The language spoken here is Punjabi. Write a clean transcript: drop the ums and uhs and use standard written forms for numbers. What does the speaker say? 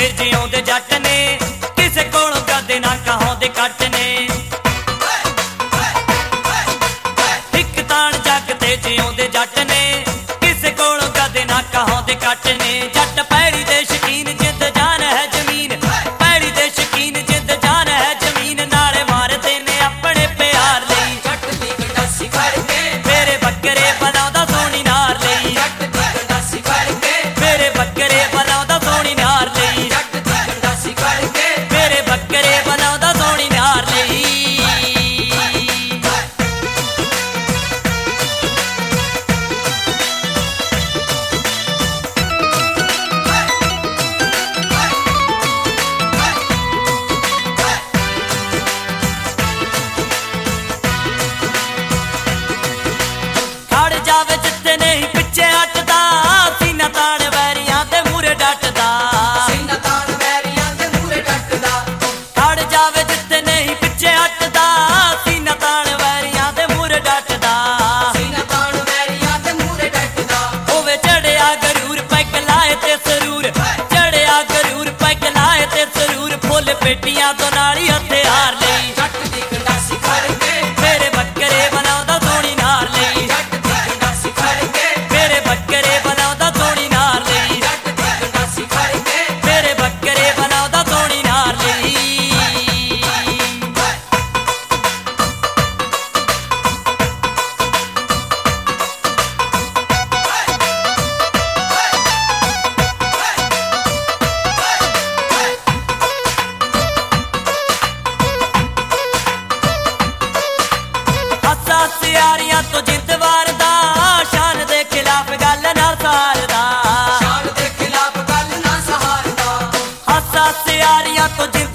ਤੇ ਜਿਉਂਦੇ ਜੱਟ ਨੇ, ਕਿਸੇ ਕੋਲੋਂ ਕਦੇ ਨਾ ਕਹਾਉਂਦੇ ਕੱਟ ਨੇ। ਇੱਕ ਤਾਣ ਜੱਗ ਤੇ ਜਿਉਂਦੇ ਜੱਟ ਨੇ, ਕਿਸੇ ਕੋਲੋਂ ਕਦੇ ਨਾ ਕਹਾਉਂਦੇ ਕੱਟ ਨੇ। ਜੱਟ ਪੈੜੀ ਦੇ ਸ਼ਕੀਨ, ਜਿੱਦ ਜਾਨ ਹੈ ਜ਼ਮੀਨ, ਪੈੜੀ ਦੇ ਸ਼ਕੀਨ, ਜਿੱਦ ਜਾਨ ਹੈ ਜ਼ਮੀਨ। ਨਾਲੇ ਮਾਰਦੇ ਨੇ ਆਪਣੇ ਪਿਆਰ ਲਈ, ਜੱਟ ਦੀ ਗੰਡਾਸੀ ਫੜ ਕੇ ਮੇਰੇ ਬੱਕਰੇ ਬਣਾਉਂਦਾ ਸੋਹਣੀ ਨਾਰ ਲਈ। ਜੱਟ ਦੀ ਗੰਡਾਸੀ ਫੜ ਕੇ ਮੇਰੇ ਬੱਕਰੇ ਬਣਾਉਂਦਾ ਸੋਹਣੀ ਨਾਰ ਲਈ। ਜੱਟ ਦੀ ਗੰਡਾਸੀ ਫੜ ਕੇ ਮੇਰੇ ਬੱਕਰੇ ਬਣਾਉਂਦਾ ਸੋਹਣੀ ਨਾਰ ਲਈ। ਖੜ ਜਾਵੇ ਜਿੱਥੇ ਨਹੀਂ ਪਿੱਛੇ ਹਟਦਾ, ਸੀਨਾ ਤਾਣ ਵੈਰੀਆਂ ਦੇ ਮੂਹਰੇ ਡਟਦਾ। ਸੀਨਾ ਤਾਣ ਵੈਰੀਆਂ ਦੇ ਮੂਹਰੇ ਡਟਦਾ। ਖੜ ਜਾਵੇ ਜਿੱਥੇ ਨਹੀਂ ਪਿੱਛੇ ਹਟਦਾ, ਸੀਨਾ ਤਾਣ ਵੈਰੀਆਂ ਦੇ ਮੂਹਰੇ ਡਟਦਾ। ਸੀਨਾ ਤਾਣ ਵੈਰੀਆਂ ਦੇ ਮੂਹਰੇ ਡਟਦਾ। ਹੋਵੇ ਚੜਿਆ ਗਰੂਰ, ਪੈਗ ਲਾਏ ਤੇ ਸਰੂਰ, ਚੜਿਆ ਗਰੂਰ, ਪੈਗ ਲਾਏ ਤੇ ਸਰੂਰ। ਫੁੱਲ ਪੇਟੀਆਂ ਤੋਂ ਨਾਲੀ ਹਥਿਆਰ ਲਈ, ਜੱਟ ਦੀ ਗੰਡਾਸੀ ਫੜ ਕੇ ਮੇਰੇ ਬੱਕਰੇ ਬਣਾਉਂਦਾ ਸੋਹਣੀ ਨਾਰ ਲਈ। ਜੱਟ ਦੀ ਗੰਡਾਸੀ ਫੜ ਕੇ ਮੇਰੇ ਬੱਕਰੇ ਬਣਾਉਂਦਾ ਸੋਹਣੀ ਨਾਰ ਲਈ। ਜੱਟ ਦੀ ਗੰਡਾਸੀ ਫੜ ਕੇ ਮੇਰੇ ਬੱਕਰੇ ਬਣਾਉਂਦਾ ਸੋਹਣੀ ਨਾਰ ਲਈ। ਹੱਸਾ ਸਿਆਰੀਆਂ ਤੋਂ ਜਿੱਤ ਵਾਰਦਾ, ਸ਼ਾਨ ਦੇ ਖਿਲਾਫ ਗੱਲ ਨਾ ਸਾਰਦਾ। ਸ਼ਾਨ ਦੇ ਖਿਲਾਫ ਗੱਲ ਨਾ ਸਹਾਰਦਾ। ਹੱਸਾ ਸਿਆਰੀਆਂ ਤੋਂ ਜਿੱਤ